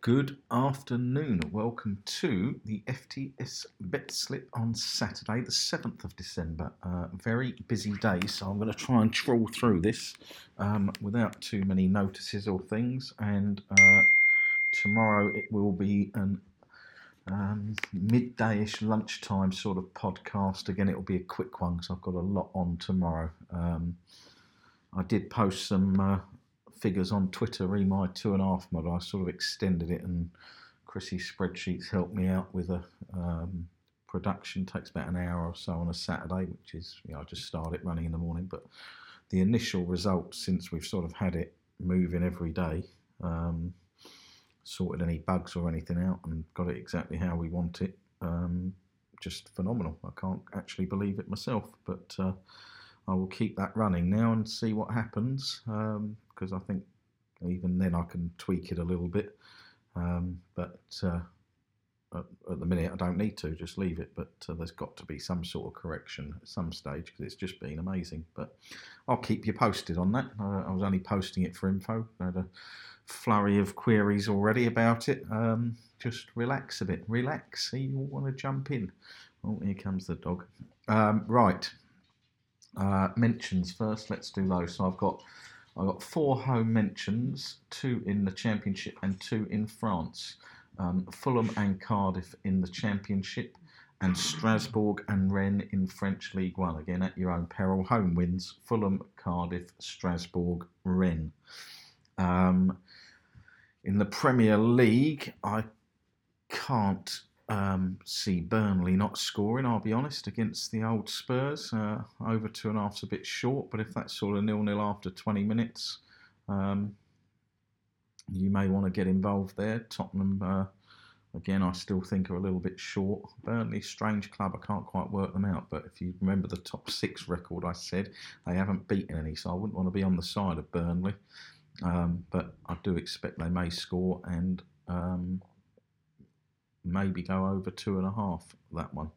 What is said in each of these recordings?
Good afternoon. Welcome to the FTS Bet Slip on Saturday, the 7th of December. Very busy day, so I'm going to try and trawl through this without too many notices or things. And tomorrow it will be an midday-ish lunchtime sort of podcast. Again, it will be a quick one because I've got a lot on tomorrow. I did post some figures on Twitter, my 2.5 model. I sort of extended it, and Chrissy's spreadsheets helped me out with a production. Takes about an hour or so on a Saturday, which is, I just start it running in the morning. But the initial results, since we've sort of had it moving every day, sorted any bugs or anything out and got it exactly how we want it, just phenomenal. I can't actually believe it myself, but I will keep that running now and see what happens, because I think even then I can tweak it a little bit. But at the minute I don't need to, just leave it. But there's got to be some sort of correction at some stage because it's just been amazing. But I'll keep you posted on that. I was only posting it for info. I had a flurry of queries already about it. Just relax a bit. Relax. See, you all want to jump in. Oh, here comes the dog. Right. Mentions first. Let's do those. So I've got 4 home mentions, 2 in the Championship and 2 in France. Fulham and Cardiff in the Championship, and Strasbourg and Rennes in French League One. Again, at your own peril. Home wins: Fulham, Cardiff, Strasbourg, Rennes. In the Premier League, I can't see Burnley not scoring, I'll be honest, against the old Spurs. Over 2.5's a bit short, but if that's sort of 0-0 after 20 minutes, you may want to get involved there. Tottenham, again, I still think are a little bit short. Burnley, strange club, I can't quite work them out, but if you remember the top 6 record I said, they haven't beaten any, so I wouldn't want to be on the side of Burnley. But I do expect they may score and maybe go over 2.5, that one.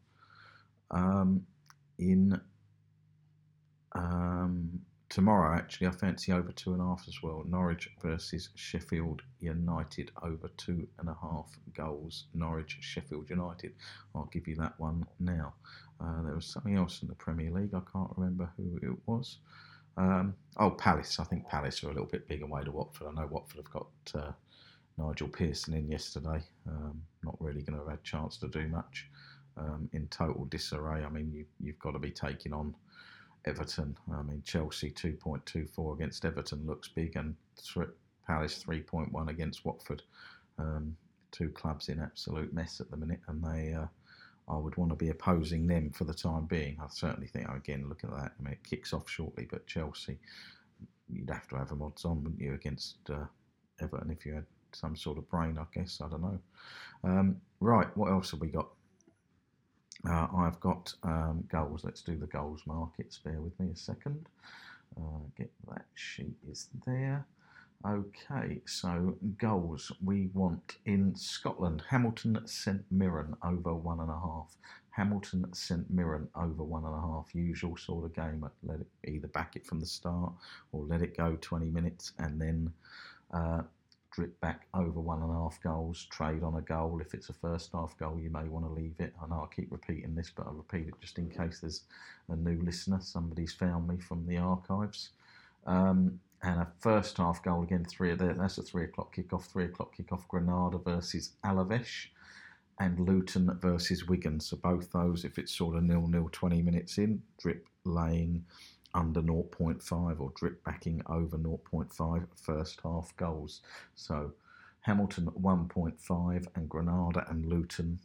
Tomorrow, actually, I fancy over 2.5 as well. Norwich versus Sheffield United, over 2.5 goals. Norwich, Sheffield United. I'll give you that one now. There was something else in the Premier League. I can't remember who it was. Palace. I think Palace are a little bit big away to Watford. I know Watford have got Nigel Pearson in yesterday. Not really going to have had a chance to do much. In total disarray. I mean, you've got to be taking on Everton. I mean, Chelsea 2.24 against Everton looks big, and Palace 3.1 against Watford. 2 clubs in absolute mess at the minute, and I would want to be opposing them for the time being. I certainly think, again, look at that. I mean, it kicks off shortly, but Chelsea, you'd have to have them odds on, wouldn't you, against Everton if you had some sort of brain, I guess. I don't know. Right, what else have we got? I've got goals. Let's do the goals markets. Bear with me a second. Get that sheet is there. Okay, so goals we want in Scotland. Hamilton St Mirren over 1.5. Hamilton St Mirren over 1.5. Usual sort of game. Let it either back it from the start or let it go 20 minutes and then drip back over 1.5 goals, trade on a goal. If it's a first half goal, you may want to leave it. I know I keep repeating this, but I'll repeat it just in case there's a new listener. Somebody's found me from the archives. And a first half goal again, that's a 3 o'clock kickoff. 3 o'clock kickoff, Granada versus Alaves and Luton versus Wigan. So both those, if it's sort of 0-0 20 minutes in, drip laying under 0.5 or drip backing over 0.5 first half goals. So Hamilton 1.5 and Granada and Luton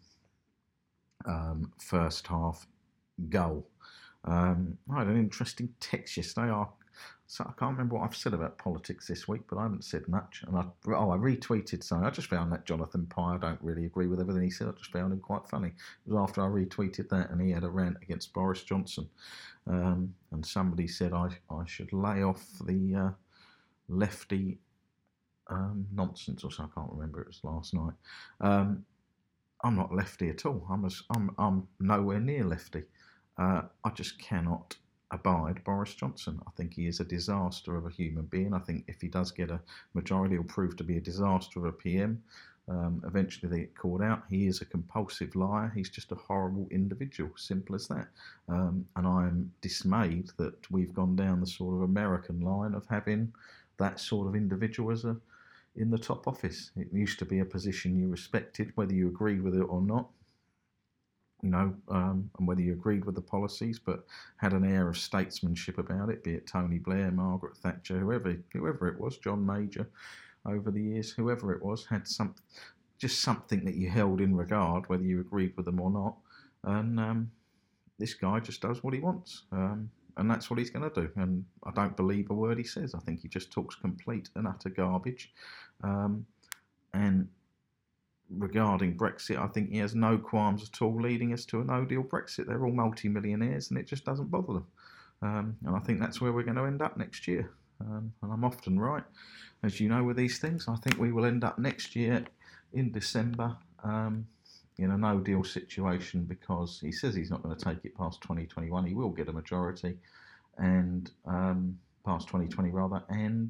first half goal. I had an interesting text yesterday. So I can't remember what I've said about politics this week, but I haven't said much. And I retweeted something. I just found that Jonathan Pye, I don't really agree with everything he said. I just found him quite funny. It was after I retweeted that, and he had a rant against Boris Johnson. And somebody said I should lay off the lefty nonsense or so. I can't remember. It was last night. I'm not lefty at all. I'm nowhere near lefty. I just cannot abide Boris Johnson. I think he is a disaster of a human being. I think if he does get a majority, he'll prove to be a disaster of a PM. Eventually they get called out. He is a compulsive liar. He's just a horrible individual, simple as that. And I'm dismayed that we've gone down the sort of American line of having that sort of individual in the top office. It used to be a position you respected, whether you agreed with it or not, and whether you agreed with the policies, but had an air of statesmanship about it, be it Tony Blair, Margaret Thatcher, whoever it was, John Major, over the years, whoever it was, had just something that you held in regard, whether you agreed with them or not. And this guy just does what he wants. And that's what he's going to do. And I don't believe a word he says. I think he just talks complete and utter garbage. And regarding Brexit, I think he has no qualms at all leading us to a no-deal Brexit. They're all multi-millionaires and it just doesn't bother them. And I think that's where we're going to end up next year. And I'm often right, as you know, with these things. I think we will end up next year in December in a no-deal situation, because he says he's not going to take it past 2021. He will get a majority, and past 2020 rather, and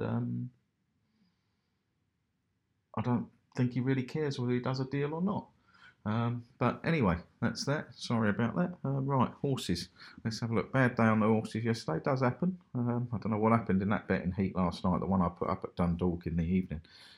I don't think he really cares whether he does a deal or not. But anyway, that's that. Sorry about that. Right, horses. Let's have a look. Bad day on the horses yesterday. Does happen. I don't know what happened in that betting heat last night, the one I put up at Dundalk in the evening.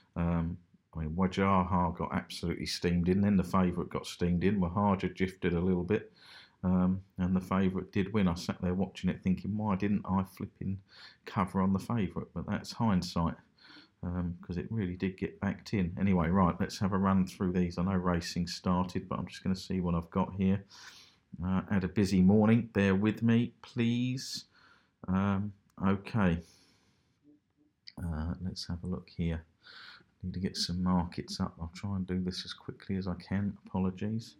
Wajaha got absolutely steamed in. Then the favourite got steamed in. Wahaja drifted a little bit. And the favourite did win. I sat there watching it thinking, why didn't I flipping cover on the favourite? But that's hindsight. Because it really did get backed in. Anyway, right, let's have a run through these. I know racing started, but I'm just going to see what I've got here. Had a busy morning. Bear with me, please. Okay. Let's have a look here. Need to get some markets up. I'll try and do this as quickly as I can. Apologies.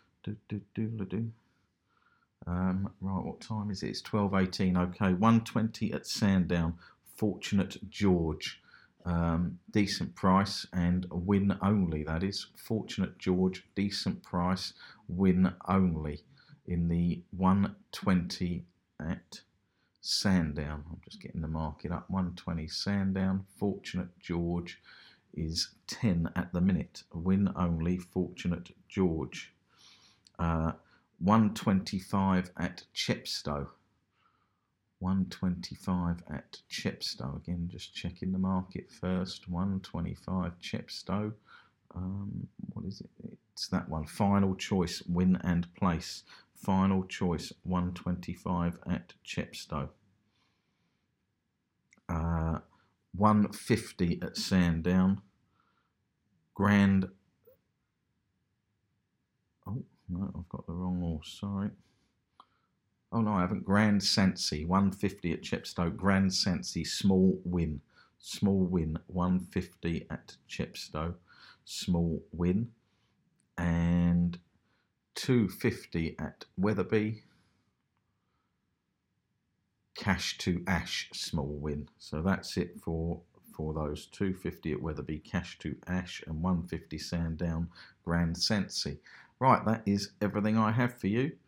Right, what time is it? It's 12:18. Okay, 120 at Sandown. Fortunate George. Decent price and win only, that is. Fortunate George, decent price, win only in the 120 at Sandown. I'm just getting the market up. 120 Sandown. Fortunate George is 10 at the minute. Win only, Fortunate George. 125 at Chepstow. 125 at Chepstow. Again, just checking the market first. 125 Chepstow. What is it? It's that one. Final choice, win and place. Final choice, 125 at Chepstow. 150 at Sandown. Grand. Oh, no, I've got the wrong horse. Sorry. Oh, no, I haven't. Grand Sancy, 150 at Chepstow. Grand Sancy, small win. Small win, 150 at Chepstow. Small win. And 250 at Wetherby. Cash to Ash, small win. So that's it for those. 250 at Wetherby, Cash to Ash, and 150 Sandown, Grand Sancy. Right, that is everything I have for you.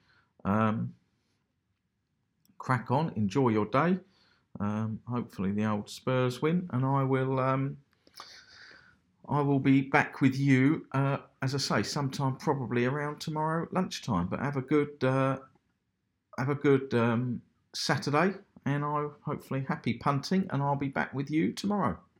Crack on, enjoy your day. Hopefully the old Spurs win, and I will be back with you, as I say, sometime probably around tomorrow lunchtime. But have a good Saturday, and hopefully happy punting, and I'll be back with you tomorrow.